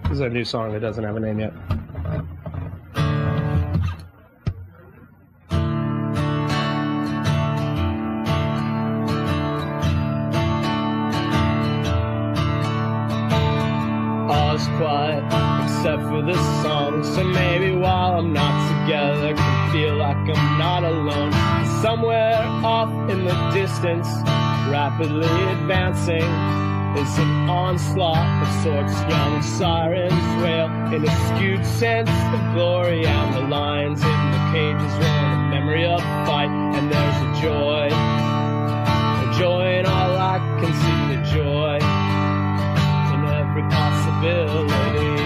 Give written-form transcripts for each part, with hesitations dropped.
This is a new song that doesn't have a name yet. All's quiet except for this song, so maybe while I'm not together, can feel like I'm not alone. Somewhere off in the distance, rapidly advancing, is an onslaught of sorts. Young sirens wail in a skewed sense of glory, and the lions in the cages run a memory of fight. And there's a joy in all I can see, the joy in every possibility.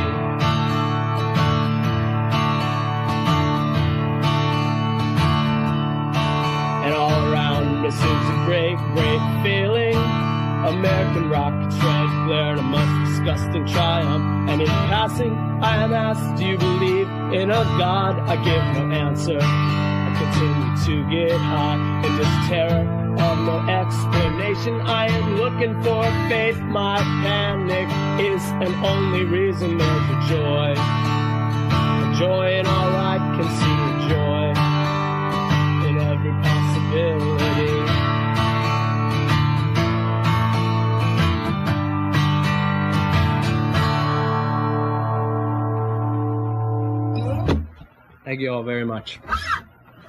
And all around us is a great, great feeling. American rockets, red glare, and a most disgusting triumph. And in passing, I am asked, do you believe in a God? I give no answer. I continue to get high in this terror of no explanation. I am looking for faith. My panic is an only reason. There's a joy in all I can see, a joy in every possibility. Thank you all very much.